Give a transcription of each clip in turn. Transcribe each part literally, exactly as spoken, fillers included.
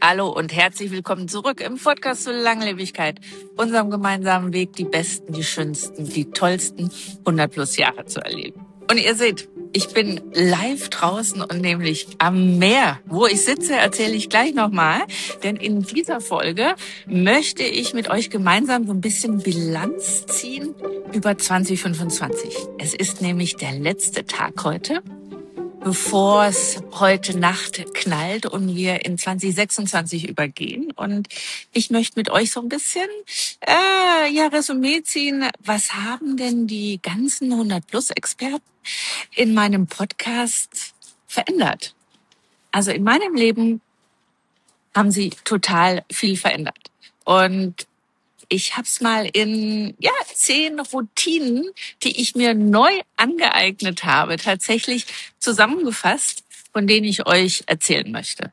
Hallo und herzlich willkommen zurück im Podcast zur Langlebigkeit, unserem gemeinsamen Weg, die besten, die schönsten, die tollsten hundert plus Jahre zu erleben. Und ihr seht, ich bin live draußen und nämlich am Meer. Wo ich sitze, erzähle ich gleich nochmal, denn in dieser Folge möchte ich mit euch gemeinsam so ein bisschen Bilanz ziehen über zwanzig fünfundzwanzig. Es ist nämlich der letzte Tag heute, bevor es heute Nacht knallt und wir in zwanzig sechsundzwanzig übergehen. Und ich möchte mit euch so ein bisschen äh, ja Resümee ziehen. Was haben denn die ganzen hundert plus Experten in meinem Podcast verändert? Also in meinem Leben haben sie total viel verändert. Und ich habe es mal in ja zehn Routinen, die ich mir neu angeeignet habe, tatsächlich zusammengefasst, von denen ich euch erzählen möchte.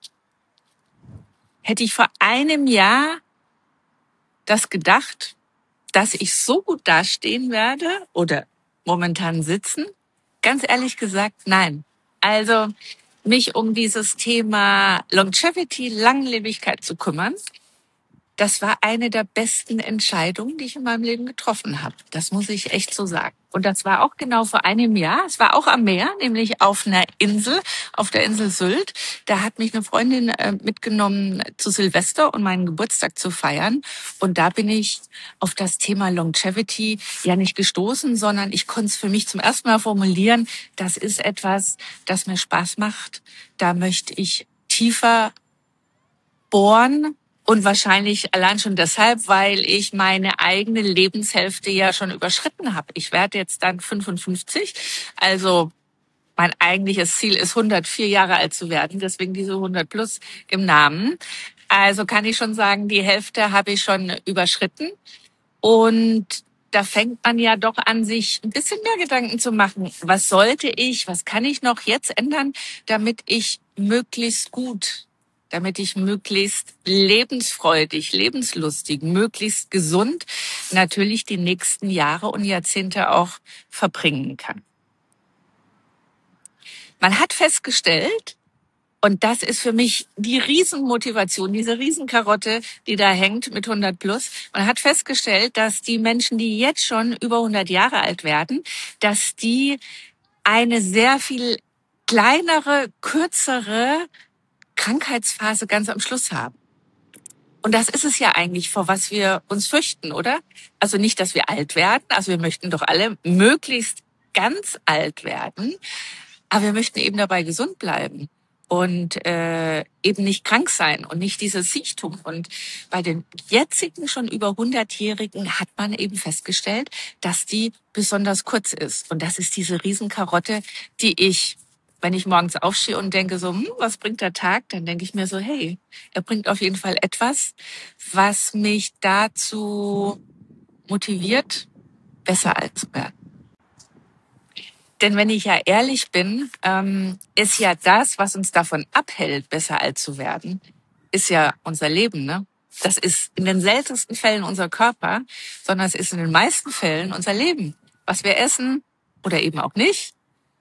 Hätte ich vor einem Jahr das gedacht, dass ich so gut dastehen werde oder momentan sitzen? Ganz ehrlich gesagt, nein. Also mich um dieses Thema Longevity, Langlebigkeit zu kümmern, das war eine der besten Entscheidungen, die ich in meinem Leben getroffen habe. Das muss ich echt so sagen. Und das war auch genau vor einem Jahr. Es war auch am Meer, nämlich auf einer Insel, auf der Insel Sylt. Da hat mich eine Freundin äh, mitgenommen zu Silvester und meinen Geburtstag zu feiern. Und da bin ich auf das Thema Longevity ja nicht gestoßen, sondern ich konnte es für mich zum ersten Mal formulieren. Das ist etwas, das mir Spaß macht. Da möchte ich tiefer bohren. Und wahrscheinlich allein schon deshalb, weil ich meine eigene Lebenshälfte ja schon überschritten habe. Ich werde jetzt dann fünfundfünfzig. Also mein eigentliches Ziel ist, hundertvier Jahre alt zu werden. Deswegen diese hundert plus im Namen. Also kann ich schon sagen, die Hälfte habe ich schon überschritten. Und da fängt man ja doch an, sich ein bisschen mehr Gedanken zu machen. Was sollte ich, was kann ich noch jetzt ändern, damit ich möglichst gut damit ich möglichst lebensfreudig, lebenslustig, möglichst gesund natürlich die nächsten Jahre und Jahrzehnte auch verbringen kann. Man hat festgestellt, und das ist für mich die Riesenmotivation, diese Riesenkarotte, die da hängt mit hundert plus. Man hat festgestellt, dass die Menschen, die jetzt schon über hundert Jahre alt werden, dass die eine sehr viel kleinere, kürzere Krankheitsphase ganz am Schluss haben. Und das ist es ja eigentlich, vor was wir uns fürchten, oder? Also nicht, dass wir alt werden. Also wir möchten doch alle möglichst ganz alt werden. Aber wir möchten eben dabei gesund bleiben und äh, eben nicht krank sein und nicht dieses Siechtum. Und bei den jetzigen schon über hundertjährigen hat man eben festgestellt, dass die besonders kurz ist. Und das ist diese Riesenkarotte, die ich, wenn ich morgens aufstehe und denke so, hm, was bringt der Tag? Dann denke ich mir so, hey, er bringt auf jeden Fall etwas, was mich dazu motiviert, besser alt zu werden. Denn wenn ich ja ehrlich bin, ähm, ist ja das, was uns davon abhält, besser alt zu werden, ist ja unser Leben, ne? Das ist in den seltensten Fällen unser Körper, sondern es ist in den meisten Fällen unser Leben. Was wir essen oder eben auch nicht,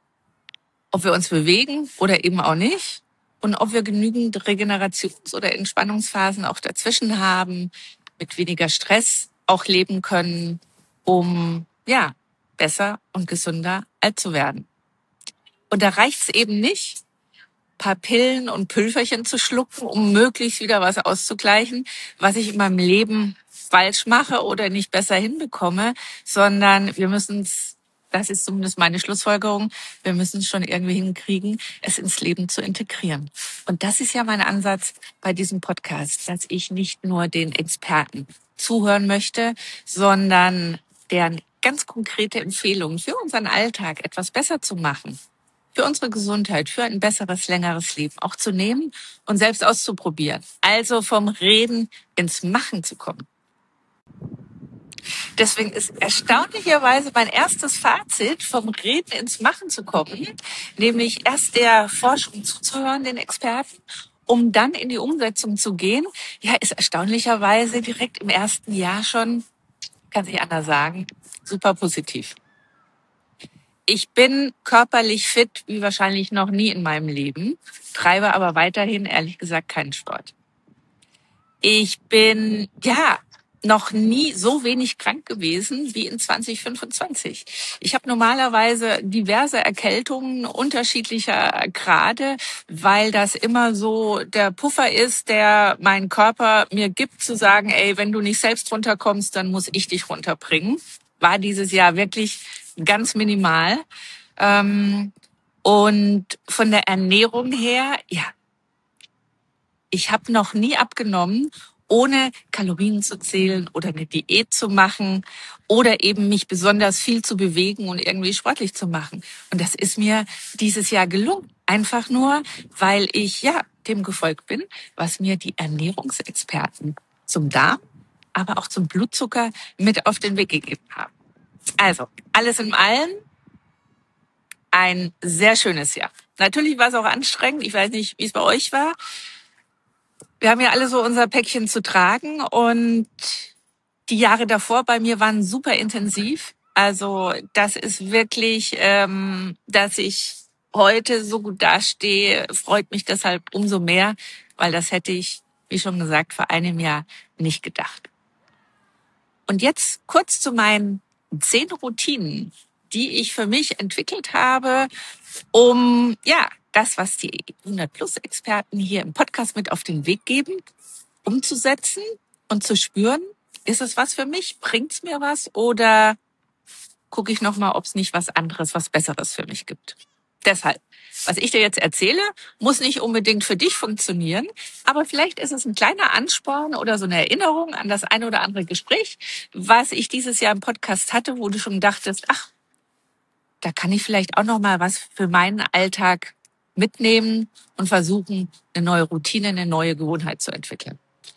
ob wir uns bewegen oder eben auch nicht und ob wir genügend Regenerations- oder Entspannungsphasen auch dazwischen haben, mit weniger Stress auch leben können, um ja besser und gesünder alt zu werden. Und da reicht's eben nicht, paar Pillen und Pülverchen zu schlucken, um möglichst wieder was auszugleichen, was ich in meinem Leben falsch mache oder nicht besser hinbekomme, sondern wir müssen's, das ist zumindest meine Schlussfolgerung, wir müssen es schon irgendwie hinkriegen, es ins Leben zu integrieren. Und das ist ja mein Ansatz bei diesem Podcast, dass ich nicht nur den Experten zuhören möchte, sondern deren ganz konkrete Empfehlungen für unseren Alltag etwas besser zu machen, für unsere Gesundheit, für ein besseres, längeres Leben auch zu nehmen und selbst auszuprobieren. Also vom Reden ins Machen zu kommen. Deswegen ist erstaunlicherweise mein erstes Fazit, vom Reden ins Machen zu kommen, nämlich erst der Forschung zuzuhören, den Experten, um dann in die Umsetzung zu gehen, ja, ist erstaunlicherweise direkt im ersten Jahr schon, kann sich anders sagen, super positiv. Ich bin körperlich fit wie wahrscheinlich noch nie in meinem Leben, treibe aber weiterhin, ehrlich gesagt, keinen Sport. Ich bin, ja, noch nie so wenig krank gewesen wie in zwanzig fünfundzwanzig. Ich habe normalerweise diverse Erkältungen unterschiedlicher Grade, weil das immer so der Puffer ist, der mein Körper mir gibt, zu sagen, ey, wenn du nicht selbst runterkommst, dann muss ich dich runterbringen. War dieses Jahr wirklich ganz minimal. Ähm, und von der Ernährung her, ja, ich habe noch nie abgenommen, ohne Kalorien zu zählen oder eine Diät zu machen oder eben mich besonders viel zu bewegen und irgendwie sportlich zu machen. Und das ist mir dieses Jahr gelungen. Einfach nur, weil ich ja dem gefolgt bin, was mir die Ernährungsexperten zum Darm, aber auch zum Blutzucker mit auf den Weg gegeben haben. Also, alles in allem ein sehr schönes Jahr. Natürlich war es auch anstrengend. Ich weiß nicht, wie es bei euch war. Wir haben ja alle so unser Päckchen zu tragen und die Jahre davor bei mir waren super intensiv. Also das ist wirklich, ähm, dass ich heute so gut dastehe, freut mich deshalb umso mehr, weil das hätte ich, wie schon gesagt, vor einem Jahr nicht gedacht. Und jetzt kurz zu meinen zehn Routinen, die ich für mich entwickelt habe, um ja das, was die hundert-Plus-Experten hier im Podcast mit auf den Weg geben, umzusetzen und zu spüren, ist es was für mich? Bringt's mir was? Oder gucke ich nochmal, ob es nicht was anderes, was Besseres für mich gibt? Deshalb, was ich dir jetzt erzähle, muss nicht unbedingt für dich funktionieren, aber vielleicht ist es ein kleiner Ansporn oder so eine Erinnerung an das eine oder andere Gespräch, was ich dieses Jahr im Podcast hatte, wo du schon dachtest, ach, da kann ich vielleicht auch noch mal was für meinen Alltag mitnehmen und versuchen, eine neue Routine, eine neue Gewohnheit zu entwickeln.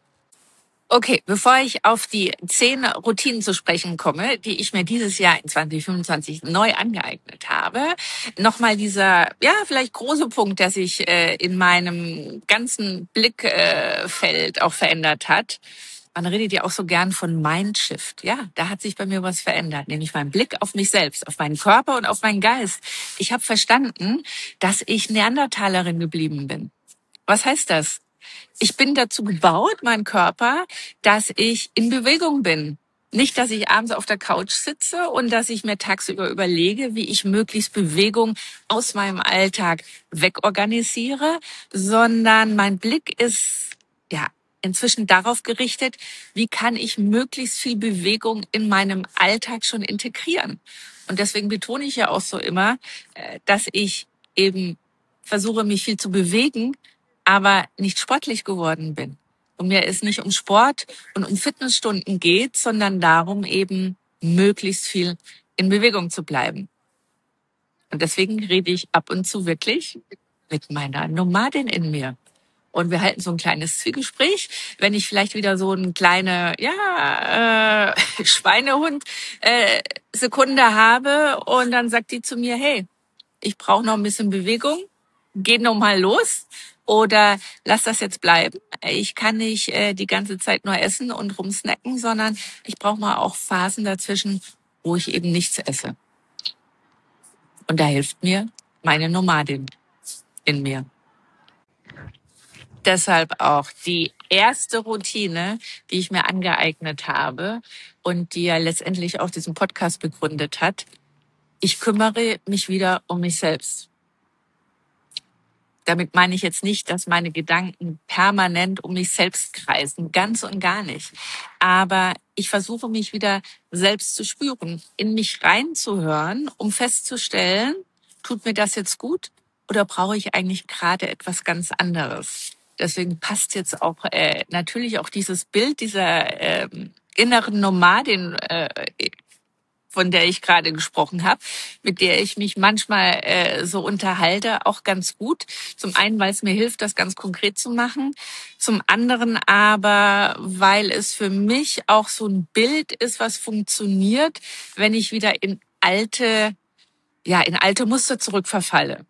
Okay, bevor ich auf die zehn Routinen zu sprechen komme, die ich mir dieses Jahr in zwanzig fünfundzwanzig neu angeeignet habe, nochmal dieser, ja, vielleicht große Punkt, der sich äh, in meinem ganzen Blickfeld äh, auch verändert hat. Man redet ja auch so gern von Mindshift. Ja, da hat sich bei mir was verändert, nämlich mein Blick auf mich selbst, auf meinen Körper und auf meinen Geist. Ich habe verstanden, dass ich Neandertalerin geblieben bin. Was heißt das? Ich bin dazu gebaut, mein Körper, dass ich in Bewegung bin. Nicht, dass ich abends auf der Couch sitze und dass ich mir tagsüber überlege, wie ich möglichst Bewegung aus meinem Alltag wegorganisiere, sondern mein Blick ist, ja, inzwischen darauf gerichtet, wie kann ich möglichst viel Bewegung in meinem Alltag schon integrieren. Und deswegen betone ich ja auch so immer, äh, dass ich eben versuche, mich viel zu bewegen, aber nicht sportlich geworden bin. Und mir es nicht um Sport und um Fitnessstunden geht, sondern darum, eben möglichst viel in Bewegung zu bleiben. Und deswegen rede ich ab und zu wirklich mit meiner Nomadin in mir. Und wir halten so ein kleines Zwiegespräch. Wenn ich vielleicht wieder so eine kleine, ja, äh, Schweinehund äh, Sekunde habe und dann sagt die zu mir, hey, ich brauche noch ein bisschen Bewegung, geh noch mal los oder lass das jetzt bleiben. Ich kann nicht äh, die ganze Zeit nur essen und rumsnacken, sondern ich brauche mal auch Phasen dazwischen, wo ich eben nichts esse. Und da hilft mir meine Nomadin in mir. Deshalb auch die erste Routine, die ich mir angeeignet habe und die ja letztendlich auch diesen Podcast begründet hat. Ich kümmere mich wieder um mich selbst. Damit meine ich jetzt nicht, dass meine Gedanken permanent um mich selbst kreisen, ganz und gar nicht. Aber ich versuche mich wieder selbst zu spüren, in mich reinzuhören, um festzustellen, tut mir das jetzt gut oder brauche ich eigentlich gerade etwas ganz anderes? Deswegen passt jetzt auch äh, natürlich auch dieses Bild dieser ähm, inneren Nomadin, äh, von der ich gerade gesprochen habe, mit der ich mich manchmal äh, so unterhalte, auch ganz gut. Zum einen, weil es mir hilft, das ganz konkret zu machen. Zum anderen aber, weil es für mich auch so ein Bild ist, was funktioniert, wenn ich wieder in alte, ja, in alte Muster zurückverfalle.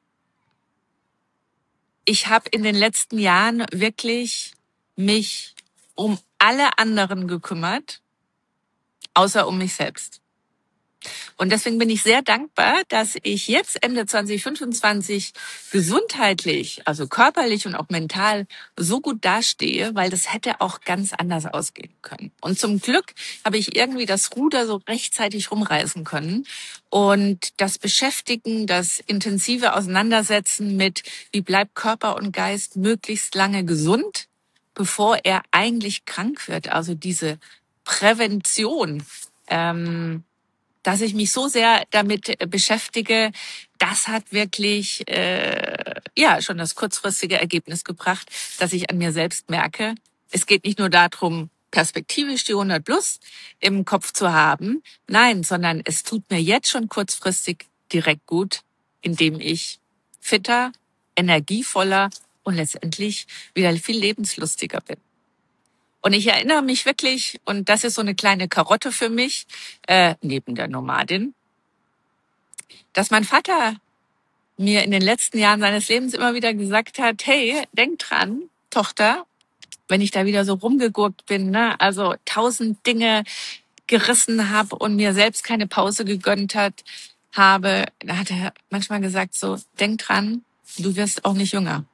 Ich habe in den letzten Jahren wirklich mich um alle anderen gekümmert, außer um mich selbst. Und deswegen bin ich sehr dankbar, dass ich jetzt Ende zwanzig fünfundzwanzig gesundheitlich, also körperlich und auch mental so gut dastehe, weil das hätte auch ganz anders ausgehen können. Und zum Glück habe ich irgendwie das Ruder so rechtzeitig rumreißen können. Und das Beschäftigen, das intensive Auseinandersetzen mit, wie bleibt Körper und Geist möglichst lange gesund, bevor er eigentlich krank wird. Also diese Prävention, ähm, dass ich mich so sehr damit äh, beschäftige, das hat wirklich äh, ja schon das kurzfristige Ergebnis gebracht, dass ich an mir selbst merke, es geht nicht nur darum, perspektivisch die hundert plus im Kopf zu haben, nein, sondern es tut mir jetzt schon kurzfristig direkt gut, indem ich fitter, energievoller und letztendlich wieder viel lebenslustiger bin. Und ich erinnere mich wirklich, und das ist so eine kleine Karotte für mich, äh, neben der Nomadin, dass mein Vater mir in den letzten Jahren seines Lebens immer wieder gesagt hat, hey, denk dran, Tochter, wenn ich da wieder so rumgegurkt bin, ne, also tausend Dinge gerissen habe und mir selbst keine Pause gegönnt hat, habe, da hat er manchmal gesagt so, denk dran, du wirst auch nicht jünger.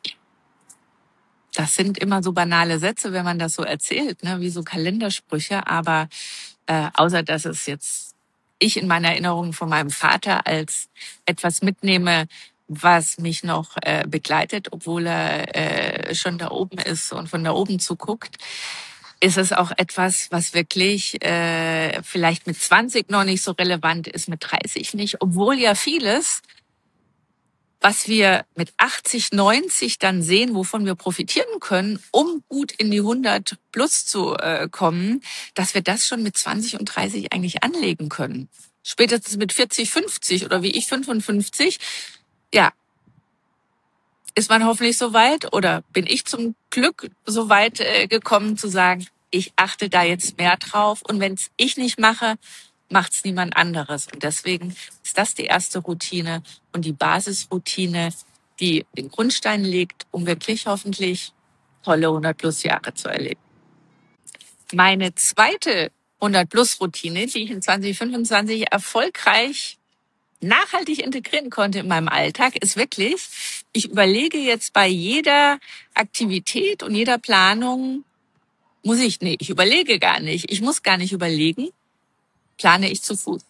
Das sind immer so banale Sätze, wenn man das so erzählt, ne, wie so Kalendersprüche. Aber äh, außer dass es jetzt ich in meiner Erinnerung von meinem Vater als etwas mitnehme, was mich noch äh, begleitet, obwohl er äh, schon da oben ist und von da oben zuguckt, ist es auch etwas, was wirklich äh, vielleicht mit zwanzig noch nicht so relevant ist, mit dreißig nicht, obwohl ja vieles, was wir mit achtzig, neunzig dann sehen, wovon wir profitieren können, um gut in die hundert plus zu äh, kommen, dass wir das schon mit zwanzig und dreißig eigentlich anlegen können. Spätestens mit vierzig, fünfzig oder wie ich fünfundfünfzig, ja, ist man hoffentlich so weit oder bin ich zum Glück so weit äh, gekommen zu sagen, ich achte da jetzt mehr drauf und wenn es ich nicht mache, macht's niemand anderes. Und deswegen ist das die erste Routine und die Basisroutine, die den Grundstein legt, um wirklich hoffentlich tolle hundert plus Jahre zu erleben. Meine zweite hundert plus Routine, die ich in zwanzig fünfundzwanzig erfolgreich nachhaltig integrieren konnte in meinem Alltag, ist wirklich, ich überlege jetzt bei jeder Aktivität und jeder Planung, muss ich, nee, ich überlege gar nicht, ich muss gar nicht überlegen, plane ich zu Fuß.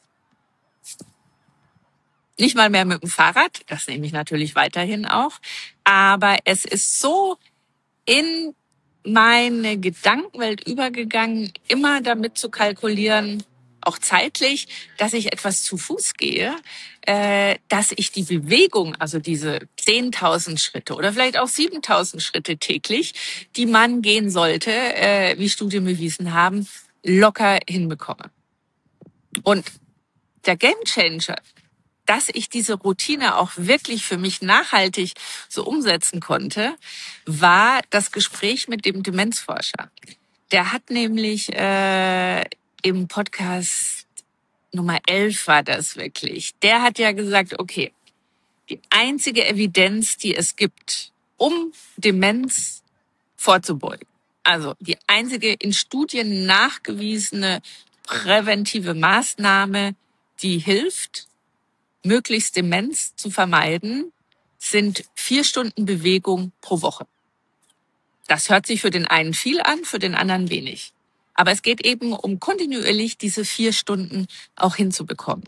Nicht mal mehr mit dem Fahrrad, das nehme ich natürlich weiterhin auch, aber es ist so in meine Gedankenwelt übergegangen, immer damit zu kalkulieren, auch zeitlich, dass ich etwas zu Fuß gehe, äh, dass ich die Bewegung, also diese zehntausend Schritte oder vielleicht auch siebentausend Schritte täglich, die man gehen sollte, äh, wie Studien bewiesen haben, locker hinbekomme. Und der Gamechanger, dass ich diese Routine auch wirklich für mich nachhaltig so umsetzen konnte, war das Gespräch mit dem Demenzforscher. Der hat nämlich äh, im Podcast Nummer elf war das wirklich. Der hat ja gesagt, okay, die einzige Evidenz, die es gibt, um Demenz vorzubeugen, also die einzige in Studien nachgewiesene präventive Maßnahme, die hilft, möglichst Demenz zu vermeiden, sind vier Stunden Bewegung pro Woche. Das hört sich für den einen viel an, für den anderen wenig. Aber es geht eben um kontinuierlich diese vier Stunden auch hinzubekommen.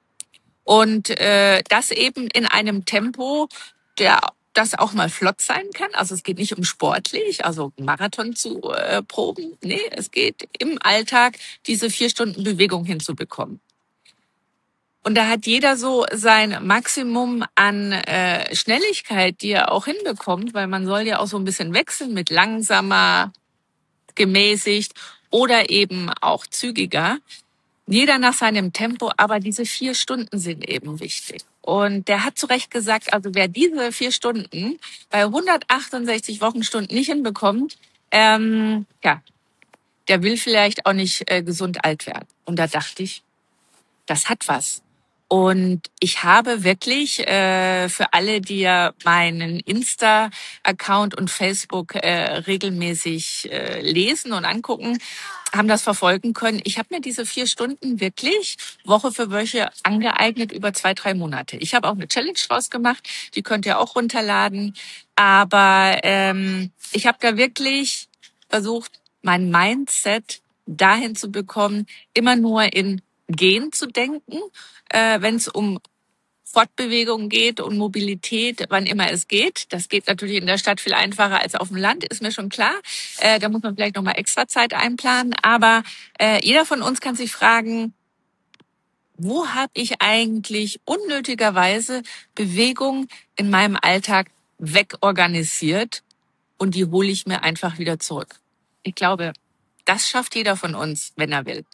Und äh, das eben in einem Tempo, der das auch mal flott sein kann. Also es geht nicht um sportlich, also Marathon zu äh, proben. Nee, es geht im Alltag, diese vier Stunden Bewegung hinzubekommen. Und da hat jeder so sein Maximum an äh, Schnelligkeit, die er auch hinbekommt, weil man soll ja auch so ein bisschen wechseln mit langsamer, gemäßigt oder eben auch zügiger. Jeder nach seinem Tempo, aber diese vier Stunden sind eben wichtig. Und der hat zu Recht gesagt, also wer diese vier Stunden bei hundertachtundsechzig Wochenstunden nicht hinbekommt, ähm, ja, der will vielleicht auch nicht äh, gesund alt werden. Und da dachte ich, das hat was. Und ich habe wirklich äh, für alle, die ja meinen Insta-Account und Facebook äh, regelmäßig äh, lesen und angucken, haben das verfolgen können. Ich habe mir diese vier Stunden wirklich Woche für Woche angeeignet über zwei, drei Monate. Ich habe auch eine Challenge draus gemacht, die könnt ihr auch runterladen. Aber ähm, ich habe da wirklich versucht, mein Mindset dahin zu bekommen, immer nur in Gehen zu denken, äh, wenn es um Fortbewegung geht und Mobilität, wann immer es geht. Das geht natürlich in der Stadt viel einfacher als auf dem Land, ist mir schon klar. Äh, da muss man vielleicht nochmal extra Zeit einplanen. Aber äh, jeder von uns kann sich fragen, wo habe ich eigentlich unnötigerweise Bewegung in meinem Alltag wegorganisiert und die hole ich mir einfach wieder zurück. Ich glaube, das schafft jeder von uns, wenn er will.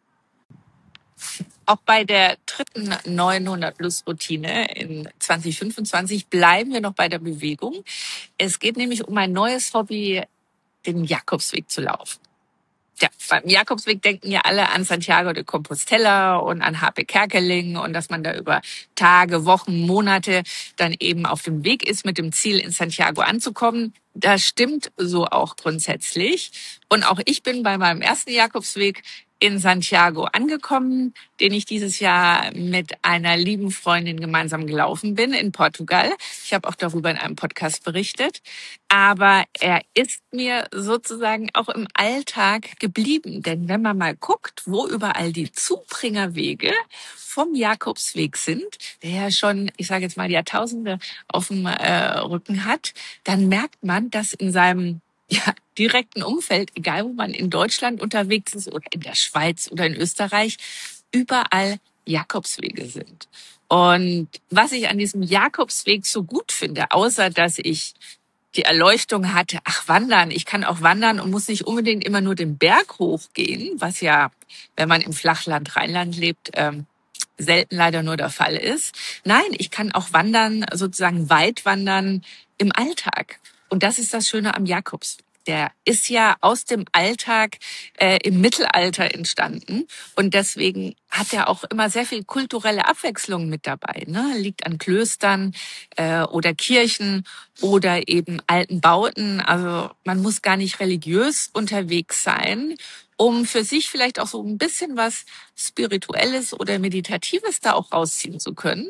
Auch bei der dritten neunhundert Plus Routine in zwanzig fünfundzwanzig bleiben wir noch bei der Bewegung. Es geht nämlich um ein neues Hobby, den Jakobsweg zu laufen. Ja, beim Jakobsweg denken ja alle an Santiago de Compostela und an Harpe Kerkeling und dass man da über Tage, Wochen, Monate dann eben auf dem Weg ist, mit dem Ziel, in Santiago anzukommen. Das stimmt so auch grundsätzlich. Und auch ich bin bei meinem ersten Jakobsweg in Santiago angekommen, den ich dieses Jahr mit einer lieben Freundin gemeinsam gelaufen bin in Portugal. Ich habe auch darüber in einem Podcast berichtet. Aber er ist mir sozusagen auch im Alltag geblieben. Denn wenn man mal guckt, wo überall die Zubringerwege vom Jakobsweg sind, der ja schon, ich sage jetzt mal, Jahrtausende auf dem äh, Rücken hat, dann merkt man, dass in seinem ja, direkten Umfeld, egal wo man in Deutschland unterwegs ist oder in der Schweiz oder in Österreich, überall Jakobswege sind. Und was ich an diesem Jakobsweg so gut finde, außer dass ich die Erleuchtung hatte, ach, wandern, ich kann auch wandern und muss nicht unbedingt immer nur den Berg hochgehen, was ja, wenn man im Flachland Rheinland lebt, ähm, selten leider nur der Fall ist. Nein, ich kann auch wandern, sozusagen weit wandern im Alltag. Und das ist das Schöne am Jakobsweg. Der ist ja aus dem Alltag äh, im Mittelalter entstanden und deswegen hat er auch immer sehr viel kulturelle Abwechslung mit dabei. Ne? Liegt an Klöstern äh, oder Kirchen oder eben alten Bauten. Also man muss gar nicht religiös unterwegs sein, um für sich vielleicht auch so ein bisschen was Spirituelles oder Meditatives da auch rausziehen zu können.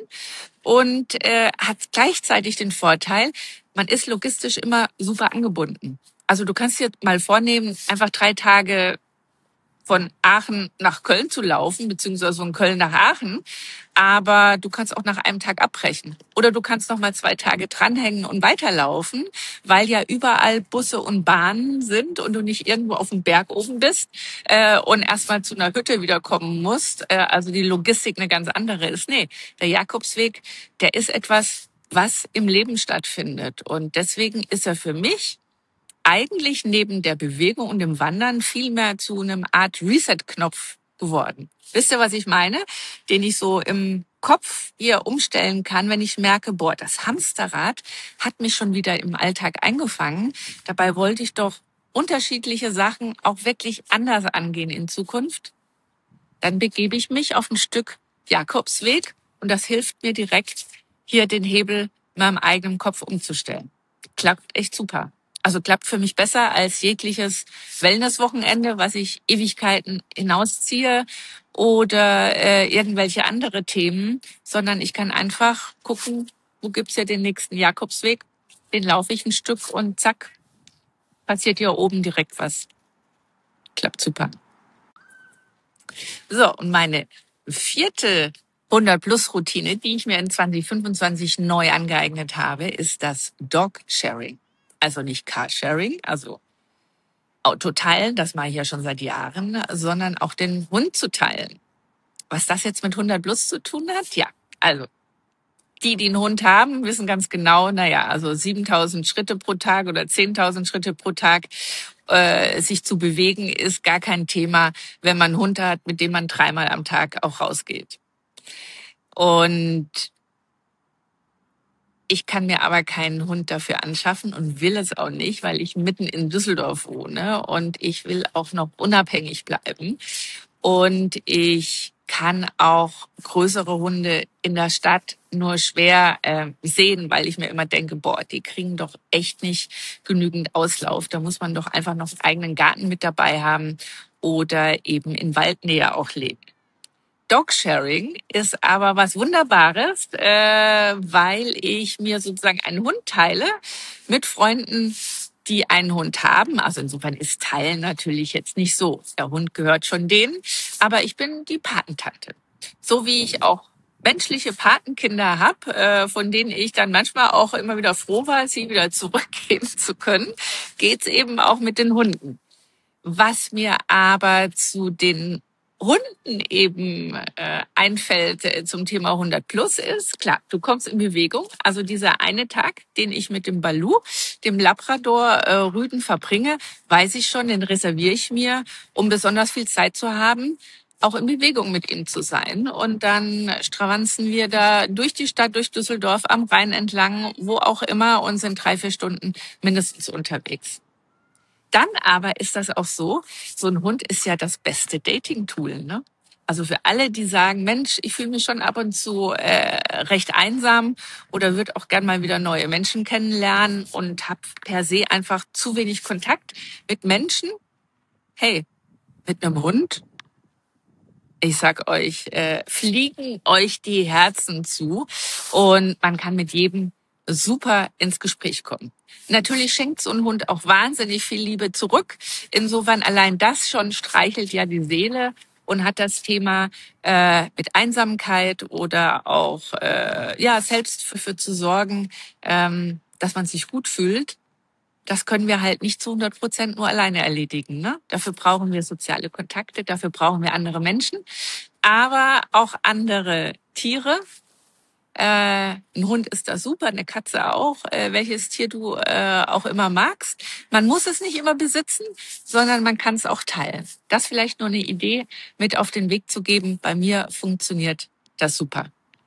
Und äh, hat gleichzeitig den Vorteil, man ist logistisch immer super angebunden. Also du kannst dir mal vornehmen, einfach drei Tage von Aachen nach Köln zu laufen, beziehungsweise von Köln nach Aachen. Aber du kannst auch nach einem Tag abbrechen. Oder du kannst noch mal zwei Tage dranhängen und weiterlaufen, weil ja überall Busse und Bahnen sind und du nicht irgendwo auf dem Berg oben bist äh, und erstmal zu einer Hütte wiederkommen musst. Äh, also die Logistik eine ganz andere ist. Nee, der Jakobsweg, der ist etwas, was im Leben stattfindet. Und deswegen ist er für mich eigentlich neben der Bewegung und dem Wandern viel mehr zu einem Art Reset-Knopf geworden. Wisst ihr, was ich meine? Den ich so im Kopf hier umstellen kann, wenn ich merke, boah, das Hamsterrad hat mich schon wieder im Alltag eingefangen. Dabei wollte ich doch unterschiedliche Sachen auch wirklich anders angehen in Zukunft. Dann begebe ich mich auf ein Stück Jakobsweg und das hilft mir direkt, hier den Hebel in meinem eigenen Kopf umzustellen. Klappt echt super. Also klappt für mich besser als jegliches Wellnesswochenende, was ich Ewigkeiten hinausziehe oder äh, irgendwelche andere Themen, sondern ich kann einfach gucken, wo gibt's ja den nächsten Jakobsweg, den laufe ich ein Stück und zack, passiert hier oben direkt was. Klappt super. So, und meine vierte hundert-Plus-Routine, die ich mir in zwanzig fünfundzwanzig neu angeeignet habe, ist das Dog-Sharing. Also nicht Carsharing, also Auto teilen, das mache ich ja schon seit Jahren, sondern auch den Hund zu teilen. Was das jetzt mit hundert Plus zu tun hat? Ja, also die, die einen Hund haben, wissen ganz genau, naja, also siebentausend Schritte pro Tag oder zehntausend Schritte pro Tag äh, sich zu bewegen, ist gar kein Thema, wenn man einen Hund hat, mit dem man dreimal am Tag auch rausgeht. Und ich kann mir aber keinen Hund dafür anschaffen und will es auch nicht, weil ich mitten in Düsseldorf wohne und ich will auch noch unabhängig bleiben. Und ich kann auch größere Hunde in der Stadt nur schwer äh, sehen, weil ich mir immer denke, boah, die kriegen doch echt nicht genügend Auslauf. Da muss man doch einfach noch einen eigenen Garten mit dabei haben oder eben in Waldnähe auch leben. Dogsharing ist aber was Wunderbares, äh, weil ich mir sozusagen einen Hund teile mit Freunden, die einen Hund haben. Also insofern ist Teilen natürlich jetzt nicht so. Der Hund gehört schon denen, aber ich bin die Patentante. So wie ich auch menschliche Patenkinder habe, äh, von denen ich dann manchmal auch immer wieder froh war, sie wieder zurückgeben zu können, geht's eben auch mit den Hunden. Was mir aber zu den Hunden eben äh, einfällt äh, zum Thema hundert plus ist, klar, du kommst in Bewegung. Also dieser eine Tag, den ich mit dem Baloo, dem Labrador äh, Rüden verbringe, weiß ich schon, den reserviere ich mir, um besonders viel Zeit zu haben, auch in Bewegung mit ihm zu sein. Und dann stravanzen wir da durch die Stadt, durch Düsseldorf, am Rhein entlang, wo auch immer und sind drei, vier Stunden mindestens unterwegs. Dann aber ist das auch so, so ein Hund ist ja das beste Dating-Tool, ne? Also für alle, die sagen, Mensch, ich fühle mich schon ab und zu äh, recht einsam oder würde auch gern mal wieder neue Menschen kennenlernen und habe per se einfach zu wenig Kontakt mit Menschen. Hey, mit einem Hund, ich sag euch, äh, fliegen euch die Herzen zu und man kann mit jedem super ins Gespräch kommen. Natürlich schenkt so ein Hund auch wahnsinnig viel Liebe zurück. Insofern allein das schon streichelt ja die Seele und hat das Thema äh, mit Einsamkeit oder auch äh, ja selbst für, für zu sorgen, ähm, dass man sich gut fühlt. Das können wir halt nicht zu hundert Prozent nur alleine erledigen. Ne? Dafür brauchen wir soziale Kontakte, dafür brauchen wir andere Menschen, aber auch andere Tiere. Äh, ein Hund ist da super, eine Katze auch, äh, welches Tier du äh, auch immer magst. Man muss es nicht immer besitzen, sondern man kann es auch teilen. Das vielleicht nur eine Idee mit auf den Weg zu geben. Bei mir funktioniert das super.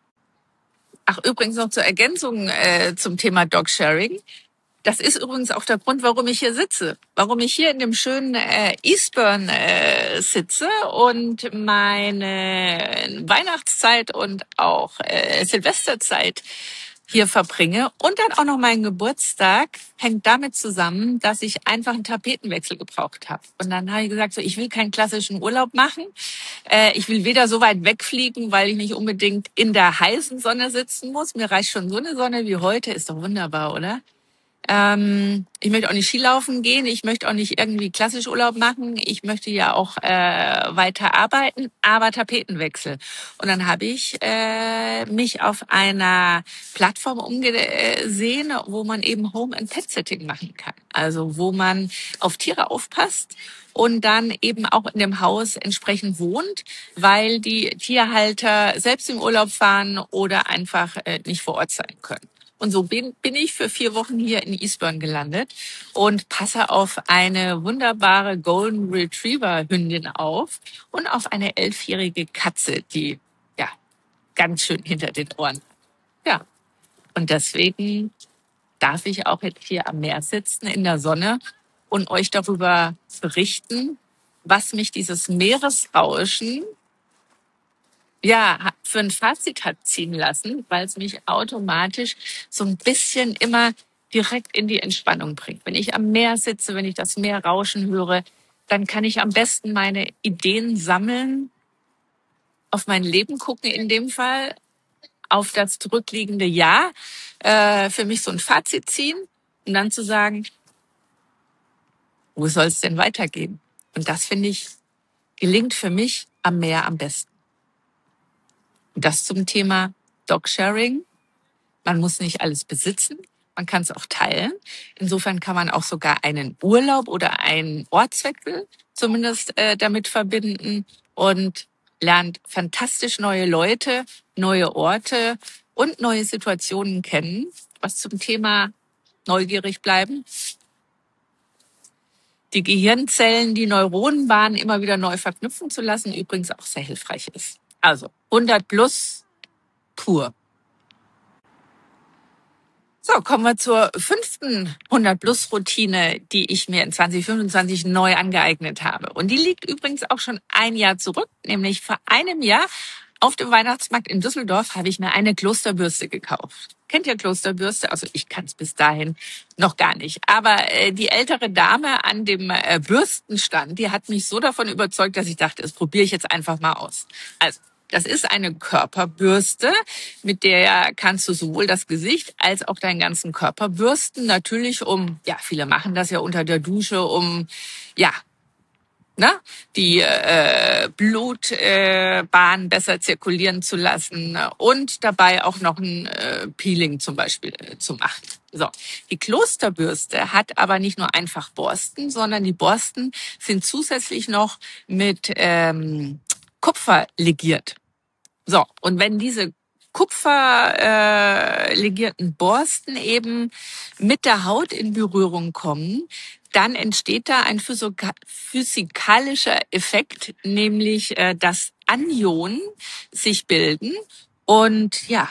Ach, übrigens noch zur Ergänzung äh, zum Thema Dogsharing. Das ist übrigens auch der Grund, warum ich hier sitze. Warum ich hier in dem schönen äh, Eastburn äh, sitze und meine Weihnachtszeit und auch äh, Silvesterzeit hier verbringe und dann auch noch meinen Geburtstag, hängt damit zusammen, dass ich einfach einen Tapetenwechsel gebraucht habe. Und dann habe ich gesagt, so, ich will keinen klassischen Urlaub machen. Äh, ich will weder so weit wegfliegen, weil ich nicht unbedingt in der heißen Sonne sitzen muss. Mir reicht schon so eine Sonne wie heute. Ist doch wunderbar, oder? Ähm, ich möchte auch nicht Skilaufen gehen, ich möchte auch nicht irgendwie klassisch Urlaub machen, ich möchte ja auch äh, weiter arbeiten, aber Tapetenwechsel. Und dann habe ich äh, mich auf einer Plattform umgesehen, wo man eben Home- and Pet-Sitting machen kann. Also wo man auf Tiere aufpasst und dann eben auch in dem Haus entsprechend wohnt, weil die Tierhalter selbst im Urlaub fahren oder einfach äh, nicht vor Ort sein können. Und so bin, bin ich für vier Wochen hier in Eastburn gelandet und passe auf eine wunderbare Golden Retriever Hündin auf und auf eine elfjährige Katze, die ja ganz schön hinter den Ohren hat. Ja, und deswegen darf ich auch jetzt hier am Meer sitzen in der Sonne und euch darüber berichten, was mich dieses Meeresrauschen ja, für ein Fazit hat ziehen lassen, weil es mich automatisch so ein bisschen immer direkt in die Entspannung bringt. Wenn ich am Meer sitze, wenn ich das Meer rauschen höre, dann kann ich am besten meine Ideen sammeln, auf mein Leben gucken in dem Fall, auf das zurückliegende Jahr, äh, für mich so ein Fazit ziehen und dann zu sagen, wo soll es denn weitergehen? Und das, finde ich, gelingt für mich am Meer am besten. Das zum Thema Dogsharing. Man muss nicht alles besitzen, man kann es auch teilen. Insofern kann man auch sogar einen Urlaub oder einen Ortswechsel zumindest äh, damit verbinden und lernt fantastisch neue Leute, neue Orte und neue Situationen kennen. Was zum Thema neugierig bleiben. Die Gehirnzellen, die Neuronenbahnen immer wieder neu verknüpfen zu lassen, übrigens auch sehr hilfreich ist. Also hundert plus pur. So, kommen wir zur fünften hundert-Plus-Routine, die ich mir in zwanzig fünfundzwanzig neu angeeignet habe. Und die liegt übrigens auch schon ein Jahr zurück, nämlich vor einem Jahr auf dem Weihnachtsmarkt in Düsseldorf habe ich mir eine Klosterbürste gekauft. Kennt ihr Klosterbürste? Also ich kann es bis dahin noch gar nicht. Aber äh, die ältere Dame an dem äh, Bürstenstand, die hat mich so davon überzeugt, dass ich dachte, das probiere ich jetzt einfach mal aus. Also das ist eine Körperbürste, mit der kannst du sowohl das Gesicht als auch deinen ganzen Körper bürsten. Natürlich um, ja, viele machen das ja unter der Dusche, um, ja, ne, die äh, Blutbahn äh, besser zirkulieren zu lassen und dabei auch noch ein äh, Peeling zum Beispiel äh, zu machen. So, die Klosterbürste hat aber nicht nur einfach Borsten, sondern die Borsten sind zusätzlich noch mit ähm, Kupfer legiert. So, und wenn diese kupferlegierten äh, legierten Borsten eben mit der Haut in Berührung kommen, dann entsteht da ein physika- physikalischer Effekt, nämlich äh, dass Anionen sich bilden. Und ja,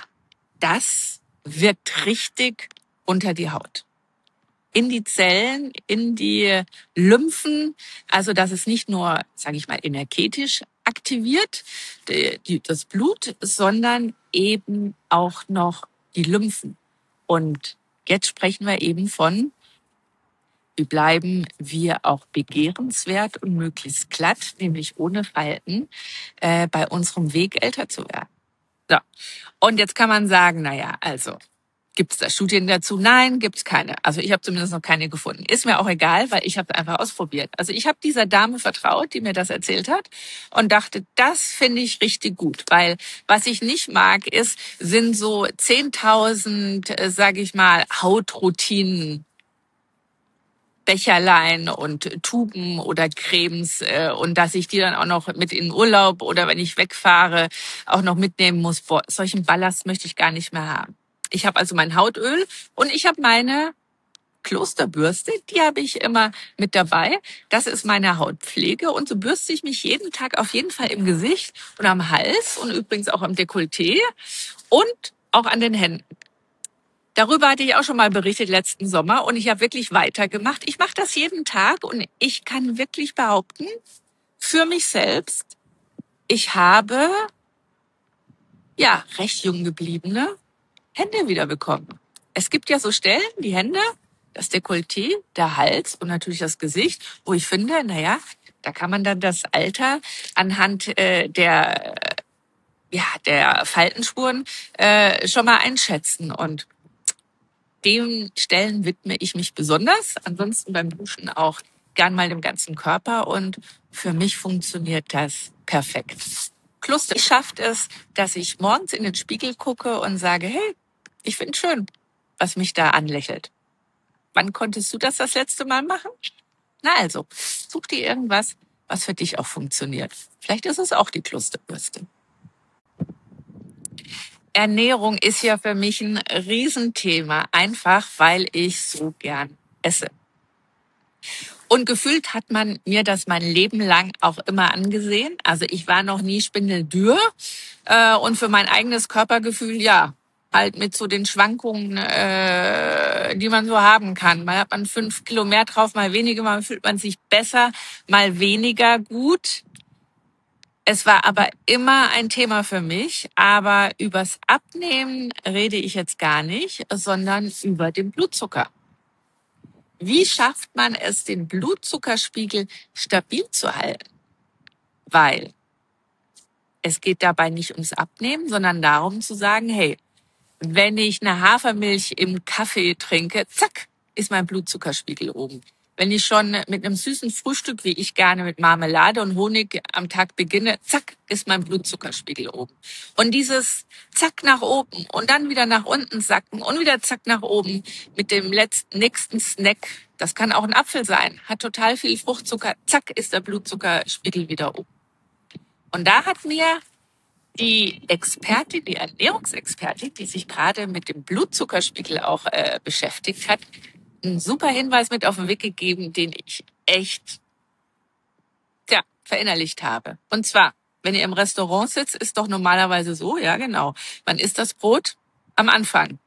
das wirkt richtig unter die Haut. In die Zellen, in die Lymphen, also dass es nicht nur, sage ich mal, energetisch aktiviert, die, die, das Blut, sondern eben auch noch die Lymphen. Und jetzt sprechen wir eben von, wie bleiben wir auch begehrenswert und möglichst glatt, nämlich ohne Falten, äh, bei unserem Weg älter zu werden. So. Und jetzt kann man sagen, na ja, also gibt es da Studien dazu? Nein, gibt es keine. Also ich habe zumindest noch keine gefunden. Ist mir auch egal, weil ich habe es einfach ausprobiert. Also ich habe dieser Dame vertraut, die mir das erzählt hat und dachte, das finde ich richtig gut. Weil was ich nicht mag, ist, sind so zehntausend, äh, sage ich mal, Hautroutinen, Becherlein und Tuben oder Cremes äh, und dass ich die dann auch noch mit in den Urlaub oder wenn ich wegfahre auch noch mitnehmen muss. Boah, solchen Ballast möchte ich gar nicht mehr haben. Ich habe also mein Hautöl und ich habe meine Klosterbürste, die habe ich immer mit dabei. Das ist meine Hautpflege und so bürste ich mich jeden Tag auf jeden Fall im Gesicht und am Hals und übrigens auch am Dekolleté und auch an den Händen. Darüber hatte ich auch schon mal berichtet letzten Sommer und ich habe wirklich weitergemacht. Ich mache das jeden Tag und ich kann wirklich behaupten, für mich selbst, ich habe ja recht jung gebliebene Hände wiederbekommen. Es gibt ja so Stellen, die Hände, das Dekolleté, der Hals und natürlich das Gesicht, wo ich finde, naja, da kann man dann das Alter anhand äh, der ja der Faltenspuren äh, schon mal einschätzen und den Stellen widme ich mich besonders. Ansonsten beim Duschen auch gern mal dem ganzen Körper. Und für mich funktioniert das perfekt. Kloster schafft es, dass ich morgens in den Spiegel gucke und sage, hey, ich finde schön, was mich da anlächelt. Wann konntest du das das letzte Mal machen? Na also, such dir irgendwas, was für dich auch funktioniert. Vielleicht ist es auch die Klosterbürste. Ernährung ist ja für mich ein Riesenthema, einfach weil ich so gern esse. Und gefühlt hat man mir das mein Leben lang auch immer angesehen. Also ich war noch nie spindeldürr äh, und für mein eigenes Körpergefühl, ja, halt mit so den Schwankungen, äh, die man so haben kann. Mal hat man fünf Kilo mehr drauf, mal weniger, mal fühlt man sich besser, mal weniger gut. Es war aber immer ein Thema für mich, aber übers Abnehmen rede ich jetzt gar nicht, sondern über den Blutzucker. Wie schafft man es, den Blutzuckerspiegel stabil zu halten? Weil es geht dabei nicht ums Abnehmen, sondern darum zu sagen, hey, wenn ich eine Hafermilch im Kaffee trinke, zack, ist mein Blutzuckerspiegel oben. Wenn ich schon mit einem süßen Frühstück, wie ich gerne mit Marmelade und Honig am Tag beginne, zack, ist mein Blutzuckerspiegel oben. Und dieses zack nach oben und dann wieder nach unten sacken und wieder zack nach oben mit dem letzten, nächsten Snack, das kann auch ein Apfel sein, hat total viel Fruchtzucker, zack, ist der Blutzuckerspiegel wieder oben. Und da hat mir die Expertin, die Ernährungsexpertin, die sich gerade mit dem Blutzuckerspiegel auch äh, beschäftigt hat, einen super Hinweis mit auf den Weg gegeben, den ich echt, ja, verinnerlicht habe. Und zwar, wenn ihr im Restaurant sitzt, ist doch normalerweise so, ja genau, man isst das Brot am Anfang.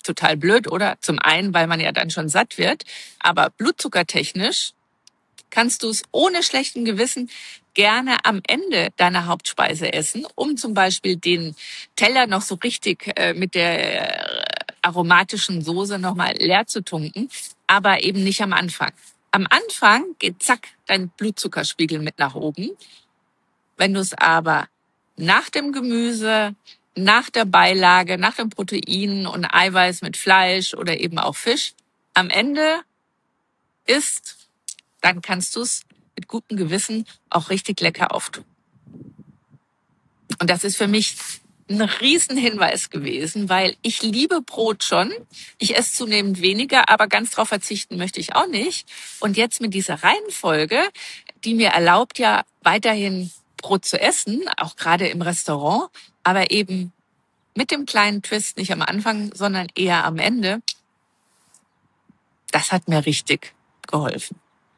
total blöd, oder? Zum einen, weil man ja dann schon satt wird, aber blutzuckertechnisch kannst du es ohne schlechten Gewissen gerne am Ende deiner Hauptspeise essen, um zum Beispiel den Teller noch so richtig äh, mit der äh, aromatischen Soße nochmal leer zu tunken, aber eben nicht am Anfang. Am Anfang geht zack dein Blutzuckerspiegel mit nach oben. Wenn du es aber nach dem Gemüse, nach der Beilage, nach den Proteinen und Eiweiß mit Fleisch oder eben auch Fisch am Ende isst, dann kannst du es mit gutem Gewissen auch richtig lecker auftun. Und das ist für mich ein Riesenhinweis gewesen, weil ich liebe Brot schon. Ich esse zunehmend weniger, aber ganz drauf verzichten möchte ich auch nicht. Und jetzt mit dieser Reihenfolge, die mir erlaubt, ja weiterhin Brot zu essen, auch gerade im Restaurant, aber eben mit dem kleinen Twist, nicht am Anfang, sondern eher am Ende, das hat mir richtig geholfen.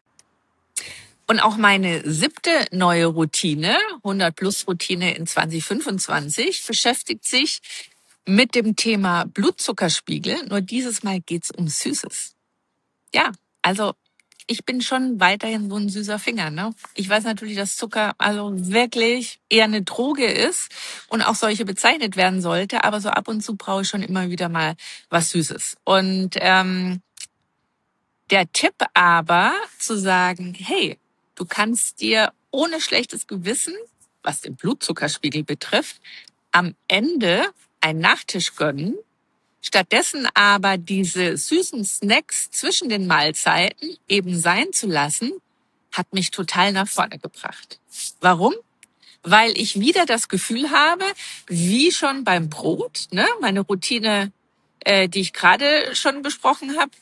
Und auch meine siebte neue Routine, hundert Plus Routine in zwanzig fünfundzwanzig, beschäftigt sich mit dem Thema Blutzuckerspiegel. Nur dieses Mal geht's um Süßes. Ja, also ich bin schon weiterhin so ein süßer Finger, ne? Ich weiß natürlich, dass Zucker also wirklich eher eine Droge ist und auch solche bezeichnet werden sollte, aber so ab und zu brauche ich schon immer wieder mal was Süßes. Und ähm, der Tipp aber, zu sagen, hey, du kannst dir ohne schlechtes Gewissen, was den Blutzuckerspiegel betrifft, am Ende einen Nachtisch gönnen, stattdessen aber diese süßen Snacks zwischen den Mahlzeiten eben sein zu lassen, hat mich total nach vorne gebracht. Warum? Weil ich wieder das Gefühl habe, wie schon beim Brot, ne, meine Routine, äh, die ich gerade schon besprochen habe,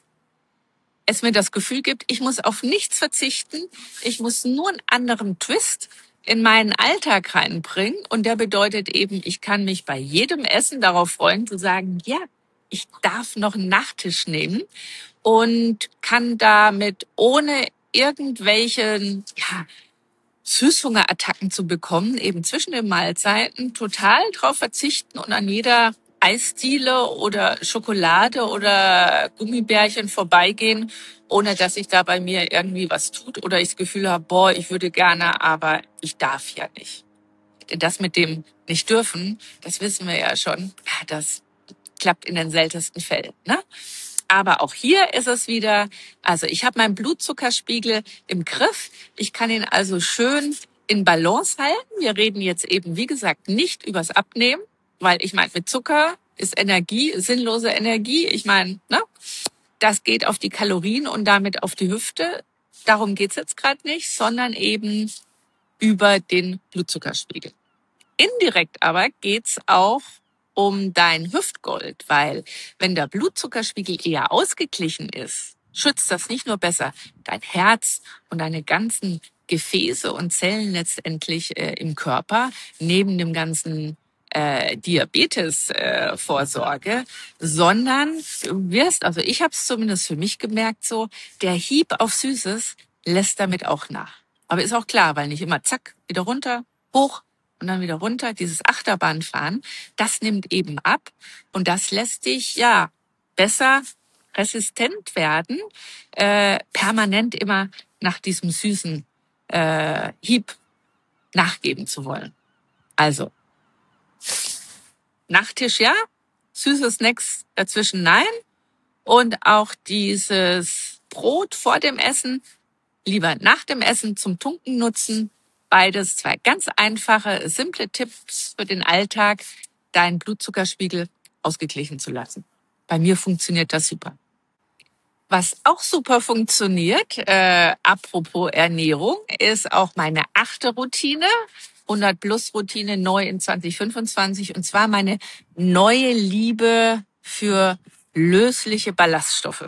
es mir das Gefühl gibt, ich muss auf nichts verzichten, ich muss nur einen anderen Twist in meinen Alltag reinbringen. Und der bedeutet eben, ich kann mich bei jedem Essen darauf freuen, zu sagen, ja, ich darf noch einen Nachtisch nehmen und kann damit ohne irgendwelchen ja, Süßhungerattacken zu bekommen, eben zwischen den Mahlzeiten total drauf verzichten und an jeder Eisdiele oder Schokolade oder Gummibärchen vorbeigehen, ohne dass sich da bei mir irgendwie was tut oder ich das Gefühl habe, boah, ich würde gerne, aber ich darf ja nicht. Das mit dem nicht dürfen, das wissen wir ja schon, ja, das klappt in den seltensten Fällen, ne? Aber auch hier ist es wieder, also ich habe meinen Blutzuckerspiegel im Griff. Ich kann ihn also schön in Balance halten. Wir reden jetzt eben, wie gesagt, nicht übers Abnehmen, weil ich meine, mit Zucker ist Energie, sinnlose Energie. Ich meine, ne, das geht auf die Kalorien und damit auf die Hüfte. Darum geht's jetzt gerade nicht, sondern eben über den Blutzuckerspiegel. Indirekt aber geht's auch um dein Hüftgold, weil wenn der Blutzuckerspiegel eher ausgeglichen ist, schützt das nicht nur besser dein Herz und deine ganzen Gefäße und Zellen letztendlich äh, im Körper, neben dem ganzen äh, Diabetes-Vorsorge, äh, Vorsorge, sondern du wirst, also ich habe es zumindest für mich gemerkt so, der Hieb auf Süßes lässt damit auch nach. Aber ist auch klar, weil nicht immer zack, wieder runter, hoch, und dann wieder runter, dieses Achterbahnfahren, das nimmt eben ab und das lässt dich ja besser resistent werden, äh, permanent immer nach diesem süßen äh, Hieb nachgeben zu wollen. Also Nachtisch ja, süße Snacks dazwischen nein und auch dieses Brot vor dem Essen lieber nach dem Essen zum Tunken nutzen. Beides zwei ganz einfache, simple Tipps für den Alltag, deinen Blutzuckerspiegel ausgeglichen zu lassen. Bei mir funktioniert das super. Was auch super funktioniert, äh, apropos Ernährung, ist auch meine achte Routine, hundert Plus Routine neu in zwanzig fünfundzwanzig, und zwar meine neue Liebe für lösliche Ballaststoffe.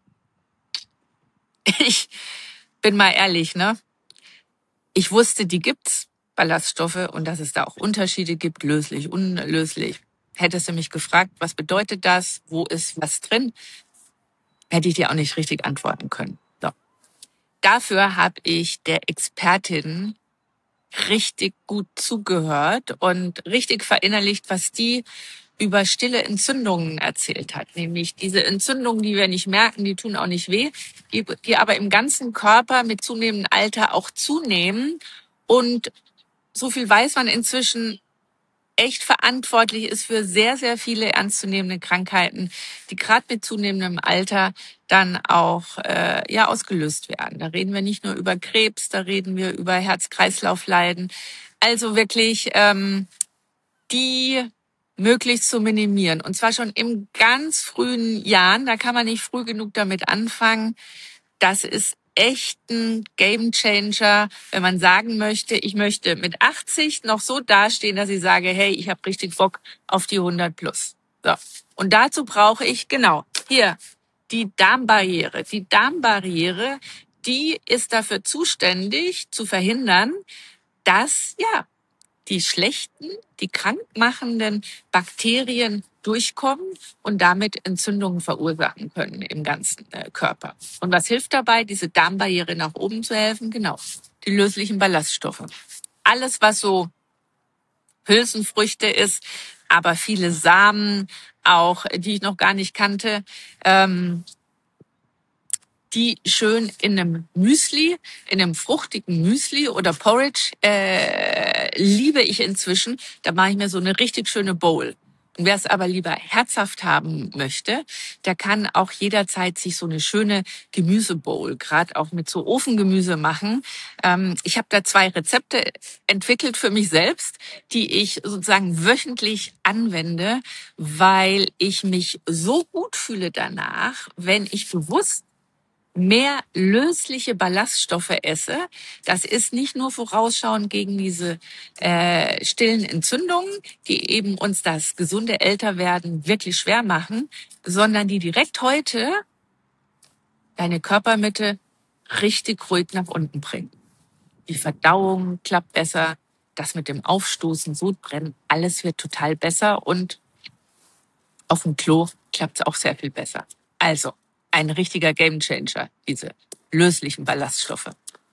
Ich bin mal ehrlich, ne? Ich wusste, die gibt's, Ballaststoffe, und dass es da auch Unterschiede gibt, löslich, unlöslich. Hättest du mich gefragt, was bedeutet das, wo ist was drin, hätte ich dir auch nicht richtig antworten können. So. Dafür habe ich der Expertin richtig gut zugehört und richtig verinnerlicht, was die über stille Entzündungen erzählt hat. Nämlich diese Entzündungen, die wir nicht merken, die tun auch nicht weh, die, die aber im ganzen Körper mit zunehmendem Alter auch zunehmen. Und so viel weiß man inzwischen, echt verantwortlich ist für sehr, sehr viele ernstzunehmende Krankheiten, die gerade mit zunehmendem Alter dann auch äh, ja ausgelöst werden. Da reden wir nicht nur über Krebs, da reden wir über Herz-Kreislauf-Leiden. Also wirklich ähm, die möglichst zu minimieren. Und zwar schon im ganz frühen Jahren. Da kann man nicht früh genug damit anfangen. Das ist echt ein Gamechanger, wenn man sagen möchte, ich möchte mit achtzig noch so dastehen, dass ich sage, hey, ich habe richtig Bock auf die hundert plus. So. Und dazu brauche ich, genau, hier, die Darmbarriere. Die Darmbarriere, die ist dafür zuständig, zu verhindern, dass, ja, die schlechten, die krankmachenden Bakterien durchkommen und damit Entzündungen verursachen können im ganzen äh, Körper. Und was hilft dabei, diese Darmbarriere nach oben zu helfen? Genau, die löslichen Ballaststoffe. Alles, was so Hülsenfrüchte ist, aber viele Samen auch, die ich noch gar nicht kannte, ähm, die schön in einem Müsli, in einem fruchtigen Müsli oder Porridge äh, liebe ich inzwischen. Da mache ich mir so eine richtig schöne Bowl. Und wer es aber lieber herzhaft haben möchte, der kann auch jederzeit sich so eine schöne Gemüsebowl, gerade auch mit so Ofengemüse machen. Ähm, ich habe da zwei Rezepte entwickelt für mich selbst, die ich sozusagen wöchentlich anwende, weil ich mich so gut fühle danach, wenn ich bewusst mehr lösliche Ballaststoffe esse. Das ist nicht nur vorausschauend gegen diese äh, stillen Entzündungen, die eben uns das gesunde Älterwerden wirklich schwer machen, sondern die direkt heute deine Körpermitte richtig ruhig nach unten bringen. Die Verdauung klappt besser, das mit dem Aufstoßen, Sodbrennen, alles wird total besser und auf dem Klo klappt es auch sehr viel besser. Also, ein richtiger Gamechanger, diese löslichen Ballaststoffe.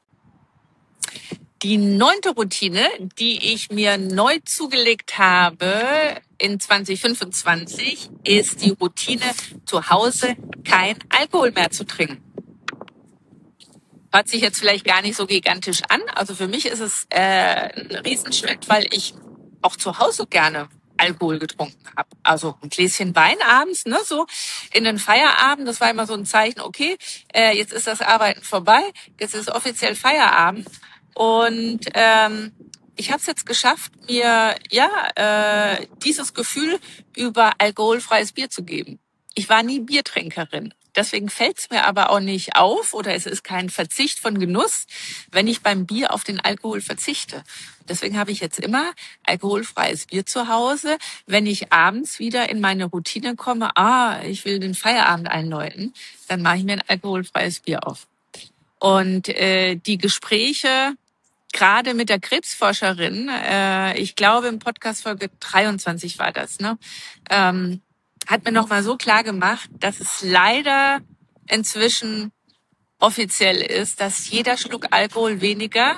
Die neunte Routine, die ich mir neu zugelegt habe in zwanzig fünfundzwanzig, ist die Routine, zu Hause kein Alkohol mehr zu trinken. Hört sich jetzt vielleicht gar nicht so gigantisch an. Also für mich ist es äh, ein Riesenschritt, weil ich auch zu Hause gerne Alkohol getrunken habe. Also ein Gläschen Wein abends, ne, so in den Feierabend. Das war immer so ein Zeichen, okay, äh, jetzt ist das Arbeiten vorbei, jetzt ist offiziell Feierabend. Und ähm, ich habe es jetzt geschafft, mir ja äh, dieses Gefühl über alkoholfreies Bier zu geben. Ich war nie Biertrinkerin. Deswegen fällt es mir aber auch nicht auf oder es ist kein Verzicht von Genuss, wenn ich beim Bier auf den Alkohol verzichte. Deswegen habe ich jetzt immer alkoholfreies Bier zu Hause. Wenn ich abends wieder in meine Routine komme, ah, ich will den Feierabend einläuten, dann mache ich mir ein alkoholfreies Bier auf. Und äh, die Gespräche, gerade mit der Krebsforscherin, äh, ich glaube im Podcast Folge dreiundzwanzig war das, ne, ähm, hat mir noch mal so klar gemacht, dass es leider inzwischen offiziell ist, dass jeder Schluck Alkohol weniger,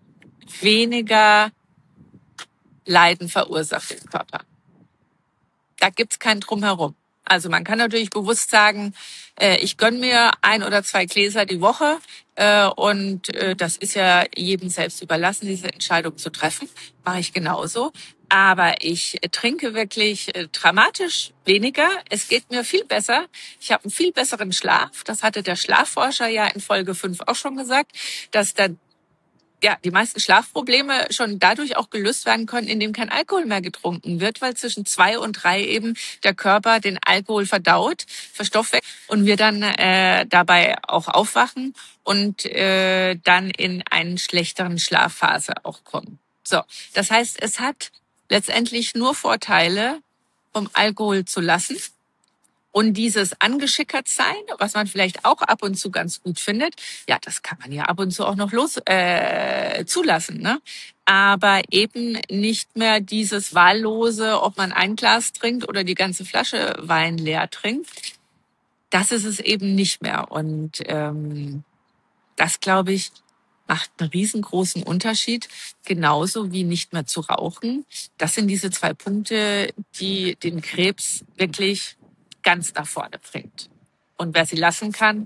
weniger Leiden verursacht im Körper. Da gibt's kein Drumherum. Also man kann natürlich bewusst sagen, äh, ich gönn mir ein oder zwei Gläser die Woche äh, und äh, das ist ja jedem selbst überlassen, diese Entscheidung zu treffen. Mache ich genauso. Aber ich trinke wirklich äh, dramatisch weniger. Es geht mir viel besser. Ich habe einen viel besseren Schlaf. Das hatte der Schlafforscher ja in Folge fünf auch schon gesagt, dass da ja, die meisten Schlafprobleme schon dadurch auch gelöst werden können, indem kein Alkohol mehr getrunken wird, weil zwischen zwei und drei eben der Körper den Alkohol verdaut, verstoffwechselt und wir dann äh, dabei auch aufwachen und äh, dann in einen schlechteren Schlafphase auch kommen. So, das heißt, es hat letztendlich nur Vorteile, vom Alkohol zu lassen. Und dieses Angeschickertsein, was man vielleicht auch ab und zu ganz gut findet, ja, das kann man ja ab und zu auch noch los äh, zulassen, ne? Aber eben nicht mehr dieses wahllose, ob man ein Glas trinkt oder die ganze Flasche Wein leer trinkt. Das ist es eben nicht mehr. Und ähm, das, glaube ich, macht einen riesengroßen Unterschied, genauso wie nicht mehr zu rauchen. Das sind diese zwei Punkte, die den Krebs wirklich ganz nach vorne bringt. Und wer sie lassen kann,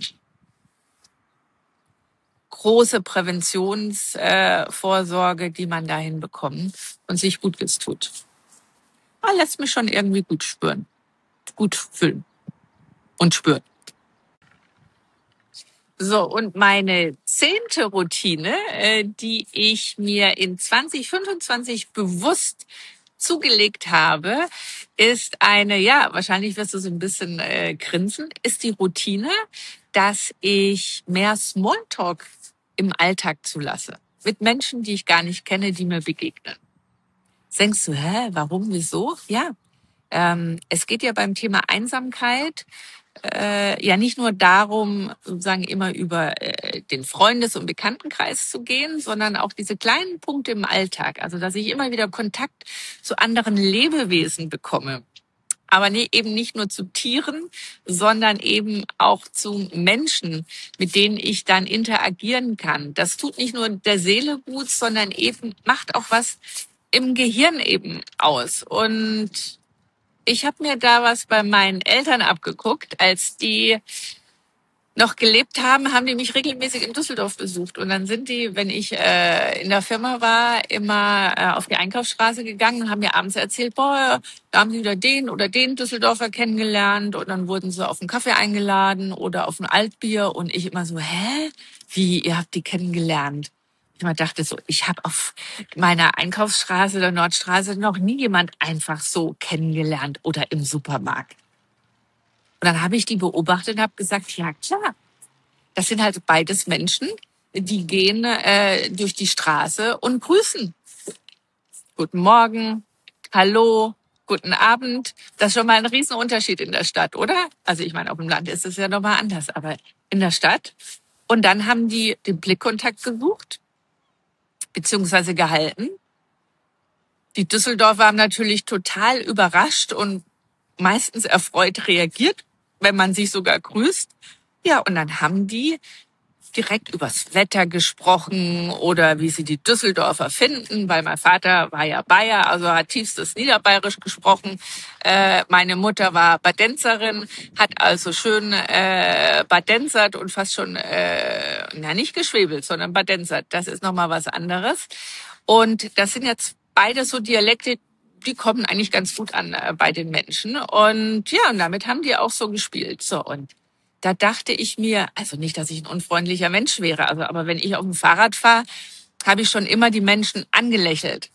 große Präventionsvorsorge, äh, Vorsorge, die man dahin bekommt und sich Gutes tut. Ah, lässt mich schon irgendwie gut spüren, gut fühlen und spüren. So, und meine zehnte Routine, äh, die ich mir in zwanzig fünfundzwanzig bewusst zugelegt habe, ist eine, ja, wahrscheinlich wirst du so ein bisschen äh, grinsen, ist die Routine, dass ich mehr Smalltalk im Alltag zulasse. Mit Menschen, die ich gar nicht kenne, die mir begegnen. Denkst du, hä, warum, wieso? Ja, ähm, es geht ja beim Thema Einsamkeit äh, ja nicht nur darum, sozusagen immer über äh, den Freundes- und Bekanntenkreis zu gehen, sondern auch diese kleinen Punkte im Alltag. Also, dass ich immer wieder Kontakt zu anderen Lebewesen bekomme. Aber nee, eben nicht nur zu Tieren, sondern eben auch zu Menschen, mit denen ich dann interagieren kann. Das tut nicht nur der Seele gut, sondern eben macht auch was im Gehirn eben aus. Und ich habe mir da was bei meinen Eltern abgeguckt, als die noch gelebt haben, haben die mich regelmäßig in Düsseldorf besucht. Und dann sind die, wenn ich äh, in der Firma war, immer äh, auf die Einkaufsstraße gegangen und haben mir abends erzählt, boah, da haben sie wieder den oder den Düsseldorfer kennengelernt. Und dann wurden sie auf einen Kaffee eingeladen oder auf ein Altbier. Und ich immer so, hä? Wie, ihr habt die kennengelernt? Ich immer dachte so, ich habe auf meiner Einkaufsstraße der Nordstraße noch nie jemand einfach so kennengelernt oder im Supermarkt. Und dann habe ich die beobachtet und habe gesagt, ja klar, das sind halt beides Menschen, die gehen äh, durch die Straße und grüßen. Guten Morgen, hallo, guten Abend. Das ist schon mal ein Riesenunterschied in der Stadt, oder? Also ich meine, auf dem Land ist es ja nochmal anders, aber in der Stadt. Und dann haben die den Blickkontakt gesucht, beziehungsweise gehalten. Die Düsseldorfer haben natürlich total überrascht und meistens erfreut reagiert, wenn man sich sogar grüßt. Ja, und dann haben die direkt übers Wetter gesprochen oder wie sie die Düsseldorfer finden, weil mein Vater war ja Bayer, also hat tiefstes Niederbayerisch gesprochen. Äh, meine Mutter war Badenzerin, hat also schön äh, badenzert und fast schon, äh, na nicht geschwebelt, sondern badenzert. Das ist nochmal was anderes. Und das sind jetzt beide so Dialekte, die kommen eigentlich ganz gut an äh, bei den Menschen. Und ja, und damit haben die auch so gespielt. So, und da dachte ich mir, also nicht, dass ich ein unfreundlicher Mensch wäre, also aber wenn ich auf dem Fahrrad fahre, habe ich schon immer die Menschen angelächelt.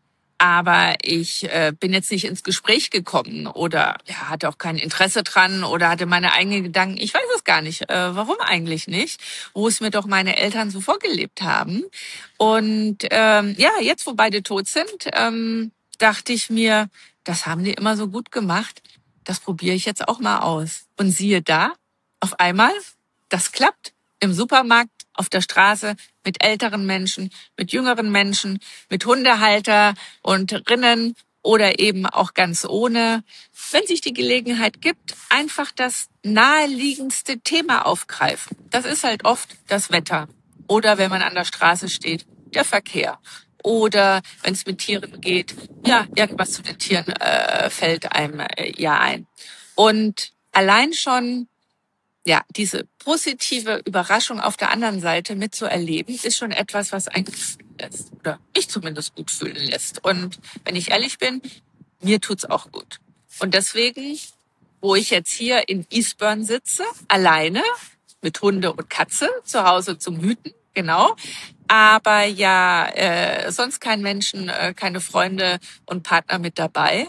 Aber ich äh, bin jetzt nicht ins Gespräch gekommen oder ja, hatte auch kein Interesse dran oder hatte meine eigenen Gedanken. Ich weiß es gar nicht. Äh, warum eigentlich nicht? Wo es mir doch meine Eltern so vorgelebt haben. Und ähm, ja, jetzt, wo beide tot sind, ähm, dachte ich mir, das haben die immer so gut gemacht. Das probiere ich jetzt auch mal aus. Und siehe da, auf einmal, das klappt im Supermarkt, auf der Straße, mit älteren Menschen, mit jüngeren Menschen, mit Hundehalter und Rinnen oder eben auch ganz ohne. Wenn sich die Gelegenheit gibt, einfach das naheliegendste Thema aufgreifen. Das ist halt oft das Wetter. Oder wenn man an der Straße steht, der Verkehr. Oder wenn es mit Tieren geht, ja, irgendwas zu den Tieren äh, fällt einem äh, ja ein. Und allein schon ja, diese positive Überraschung auf der anderen Seite mitzuerleben, ist schon etwas, was einen gut fühlen lässt. Oder mich zumindest gut fühlen lässt. Und wenn ich ehrlich bin, mir tut's auch gut. Und deswegen, wo ich jetzt hier in Eastbourne sitze, alleine, mit Hunde und Katze, zu Hause zum Hüten, genau, aber ja, äh, sonst kein Menschen, äh, keine Freunde und Partner mit dabei.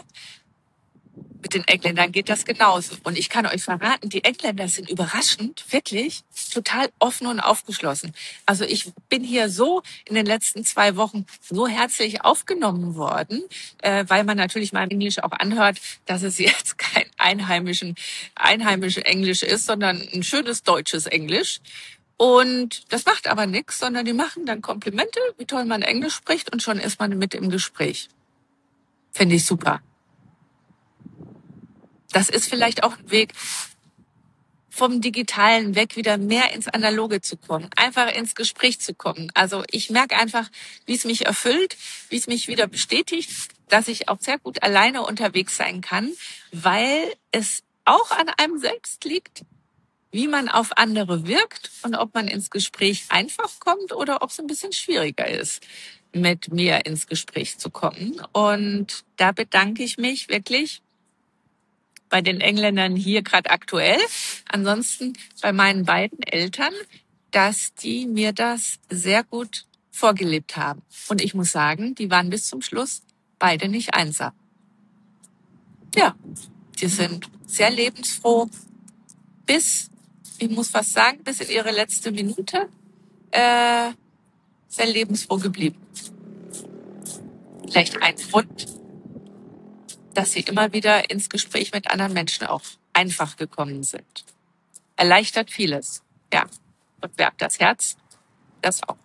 Mit den Engländern geht das genauso. Und ich kann euch verraten, die Engländer sind überraschend, wirklich, total offen und aufgeschlossen. Also ich bin hier so in den letzten zwei Wochen so herzlich aufgenommen worden, äh, weil man natürlich mal im Englisch auch anhört, dass es jetzt kein einheimischen, einheimische Englisch ist, sondern ein schönes deutsches Englisch. Und das macht aber nichts, sondern die machen dann Komplimente, wie toll man Englisch spricht und schon ist man mit im Gespräch. Finde ich super. Das ist vielleicht auch ein Weg, vom Digitalen weg wieder mehr ins Analoge zu kommen, einfach ins Gespräch zu kommen. Also ich merke einfach, wie es mich erfüllt, wie es mich wieder bestätigt, dass ich auch sehr gut alleine unterwegs sein kann, weil es auch an einem selbst liegt, wie man auf andere wirkt und ob man ins Gespräch einfach kommt oder ob es ein bisschen schwieriger ist, mit mir ins Gespräch zu kommen. Und da bedanke ich mich wirklich bei den Engländern hier gerade aktuell, ansonsten bei meinen beiden Eltern, dass die mir das sehr gut vorgelebt haben. Und ich muss sagen, die waren bis zum Schluss beide nicht einsam. Ja, die sind sehr lebensfroh bis, ich muss was sagen, bis in ihre letzte Minute äh, sehr lebensfroh geblieben. Vielleicht ein Grund, dass sie immer wieder ins Gespräch mit anderen Menschen auch einfach gekommen sind. Erleichtert vieles, ja, und wärmt das Herz, das auch.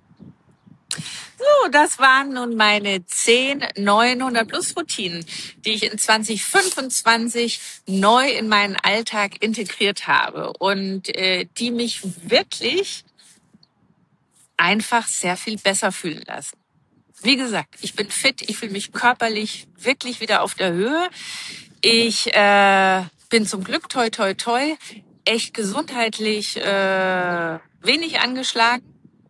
So, das waren nun meine zehn neunhundert Plus Routinen, die ich in zwanzig fünfundzwanzig neu in meinen Alltag integriert habe und äh, die mich wirklich einfach sehr viel besser fühlen lassen. Wie gesagt, ich bin fit, ich fühle mich körperlich wirklich wieder auf der Höhe. Ich äh, bin zum Glück toi toi toi echt gesundheitlich äh, wenig angeschlagen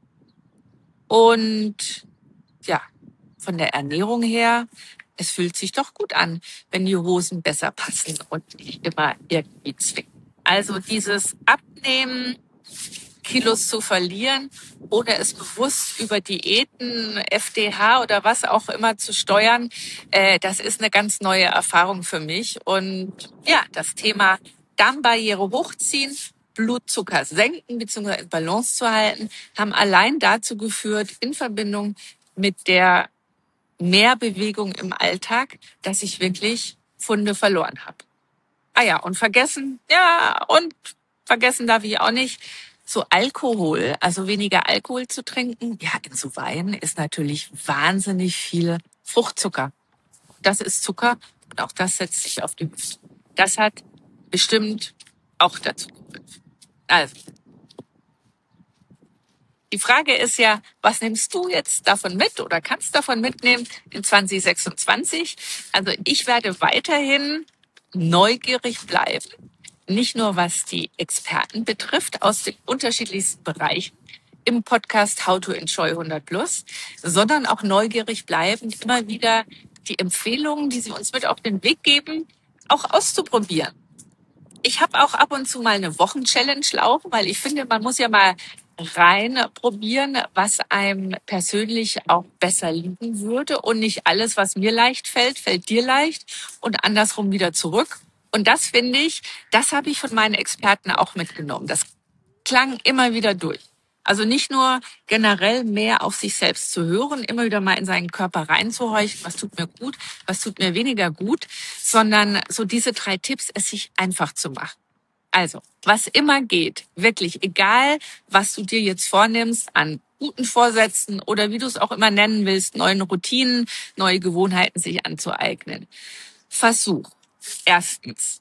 und ja, von der Ernährung her, es fühlt sich doch gut an, wenn die Hosen besser passen und nicht immer irgendwie zwicken. Also dieses Abnehmen, Kilos zu verlieren, ohne es bewusst über Diäten, F D H oder was auch immer zu steuern, äh, das ist eine ganz neue Erfahrung für mich. Und ja, das Thema Darmbarriere hochziehen, Blutzucker senken bzw. in Balance zu halten, haben allein dazu geführt, in Verbindung mit der Mehrbewegung im Alltag, dass ich wirklich Pfunde verloren habe. Ah ja, und vergessen, ja, und vergessen darf ich auch nicht, so Alkohol, also weniger Alkohol zu trinken. Ja, in so Wein ist natürlich wahnsinnig viel Fruchtzucker. Das ist Zucker und auch das setzt sich auf die Hüfte. Das hat bestimmt auch dazu geführt. Also, die Frage ist ja, was nimmst du jetzt davon mit oder kannst davon mitnehmen in zwanzig sechsundzwanzig? Also ich werde weiterhin neugierig bleiben, nicht nur was die Experten betrifft aus den unterschiedlichsten Bereichen im Podcast How to Enjoy hundert Plus, sondern auch neugierig bleiben, immer wieder die Empfehlungen, die sie uns mit auf den Weg geben, auch auszuprobieren. Ich habe auch ab und zu mal eine Wochenchallenge laufen, weil ich finde, man muss ja mal rein probieren, was einem persönlich auch besser liegen würde und nicht alles, was mir leicht fällt, fällt dir leicht und andersrum wieder zurück. Und das finde ich, das habe ich von meinen Experten auch mitgenommen. Das klang immer wieder durch. Also nicht nur generell mehr auf sich selbst zu hören, immer wieder mal in seinen Körper reinzuhorchen, was tut mir gut, was tut mir weniger gut, sondern so diese drei Tipps, es sich einfach zu machen. Also, was immer geht, wirklich, egal, was du dir jetzt vornimmst an guten Vorsätzen oder wie du es auch immer nennen willst, neuen Routinen, neue Gewohnheiten sich anzueignen. Versuch, erstens,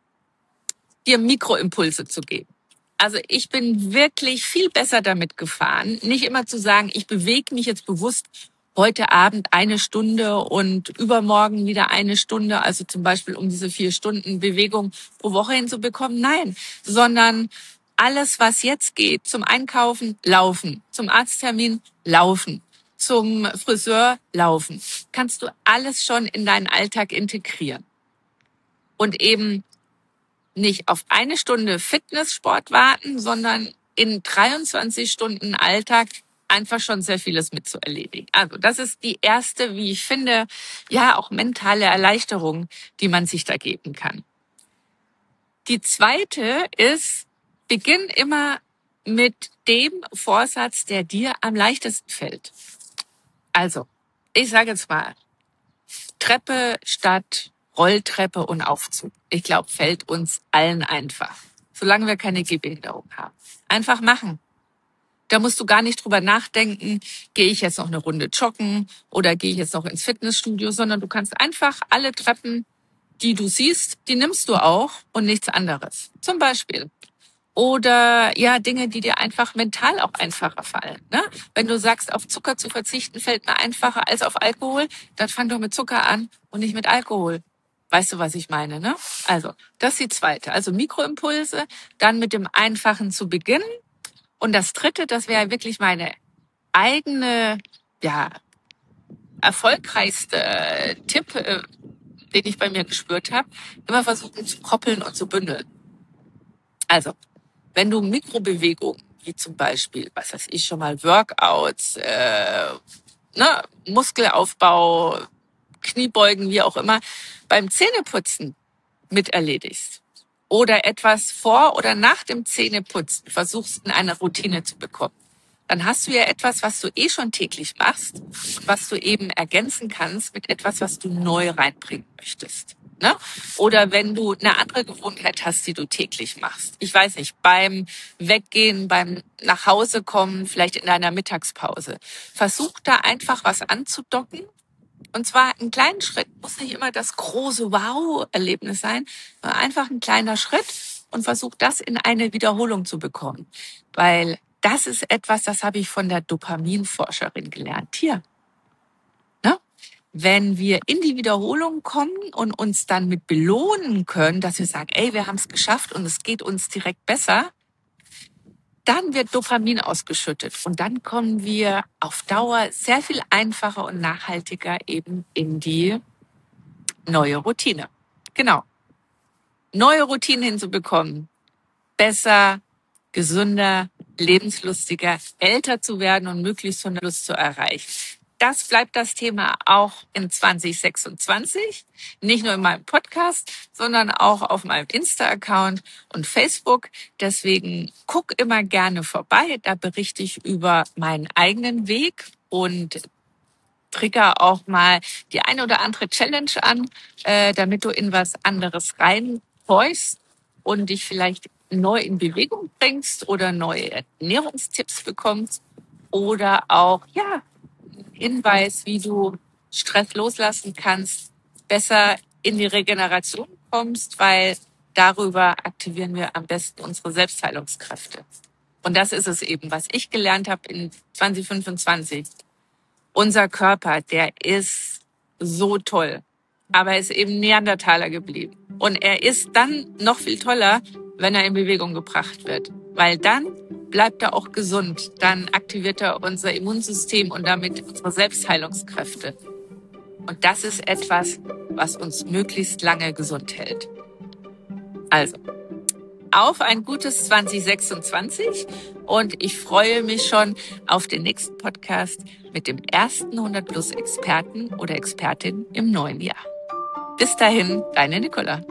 dir Mikroimpulse zu geben. Also ich bin wirklich viel besser damit gefahren, nicht immer zu sagen, ich bewege mich jetzt bewusst heute Abend eine Stunde und übermorgen wieder eine Stunde, also zum Beispiel um diese vier Stunden Bewegung pro Woche hinzubekommen. Nein, sondern alles, was jetzt geht, zum Einkaufen, laufen, zum Arzttermin, laufen, zum Friseur, laufen, kannst du alles schon in deinen Alltag integrieren. Und eben nicht auf eine Stunde Fitnesssport warten, sondern in dreiundzwanzig Stunden Alltag einfach schon sehr vieles mit zu erledigen. Also das ist die erste, wie ich finde, ja auch mentale Erleichterung, die man sich da geben kann. Die zweite ist, beginn immer mit dem Vorsatz, der dir am leichtesten fällt. Also, ich sage jetzt mal, Treppe statt Rolltreppe und Aufzug. Ich glaube, fällt uns allen einfach, solange wir keine Gehbehinderung haben. Einfach machen. Da musst du gar nicht drüber nachdenken, gehe ich jetzt noch eine Runde joggen oder gehe ich jetzt noch ins Fitnessstudio, sondern du kannst einfach alle Treppen die du siehst, die nimmst du auch und nichts anderes. Zum Beispiel. Oder ja, Dinge, die dir einfach mental auch einfacher fallen. Ne? Wenn du sagst, auf Zucker zu verzichten, fällt mir einfacher als auf Alkohol, dann fang doch mit Zucker an und nicht mit Alkohol. Weißt du, was ich meine, ne? Also, das ist die zweite. Also Mikroimpulse, dann mit dem Einfachen zu beginnen. Und das dritte, das wäre wirklich meine eigene, ja, erfolgreichste äh, Tipp, äh, den ich bei mir gespürt habe, immer versuchen zu koppeln und zu bündeln. Also, wenn du Mikrobewegungen, wie zum Beispiel, was weiß ich schon mal, Workouts, äh, ne, Muskelaufbau, Kniebeugen, wie auch immer, beim Zähneputzen mit erledigst oder etwas vor oder nach dem Zähneputzen versuchst in eine Routine zu bekommen, dann hast du ja etwas, was du eh schon täglich machst und was du eben ergänzen kannst mit etwas, was du neu reinbringen möchtest. Ne? Oder wenn du eine andere Gewohnheit hast, die du täglich machst. Ich weiß nicht, beim Weggehen, beim nach Hause kommen, vielleicht in deiner Mittagspause. Versuch da einfach was anzudocken. Und zwar einen kleinen Schritt, muss nicht immer das große Wow-Erlebnis sein, sondern einfach ein kleiner Schritt und versuch das in eine Wiederholung zu bekommen. Weil das ist etwas, das habe ich von der Dopaminforscherin gelernt. Hier, ne? Wenn wir in die Wiederholung kommen und uns dann mit belohnen können, dass wir sagen, ey, wir haben es geschafft und es geht uns direkt besser, dann wird Dopamin ausgeschüttet und dann kommen wir auf Dauer sehr viel einfacher und nachhaltiger eben in die neue Routine. Genau. Neue Routinen hinzubekommen. Besser, gesünder, lebenslustiger, älter zu werden und möglichst hundert Plus zu erreichen. Das bleibt das Thema auch in zwanzig sechsundzwanzig. Nicht nur in meinem Podcast, sondern auch auf meinem Insta-Account und Facebook. Deswegen guck immer gerne vorbei. Da berichte ich über meinen eigenen Weg und trigger auch mal die eine oder andere Challenge an, äh, damit du in was anderes reinhorchst und dich vielleicht neu in Bewegung bringst oder neue Ernährungstipps bekommst oder auch ja Hinweis, wie du Stress loslassen kannst, besser in die Regeneration kommst, weil darüber aktivieren wir am besten unsere Selbstheilungskräfte. Und das ist es eben, was ich gelernt habe in zwanzig fünfundzwanzig. Unser Körper, der ist so toll, aber er ist eben Neandertaler geblieben. Und er ist dann noch viel toller, wenn er in Bewegung gebracht wird, weil dann bleibt er auch gesund. Dann aktiviert er unser Immunsystem und damit unsere Selbstheilungskräfte. Und das ist etwas, was uns möglichst lange gesund hält. Also, auf ein gutes zwanzig sechsundzwanzig und ich freue mich schon auf den nächsten Podcast mit dem ersten hundert Plus Experten oder Expertin im neuen Jahr. Bis dahin, deine Nicola.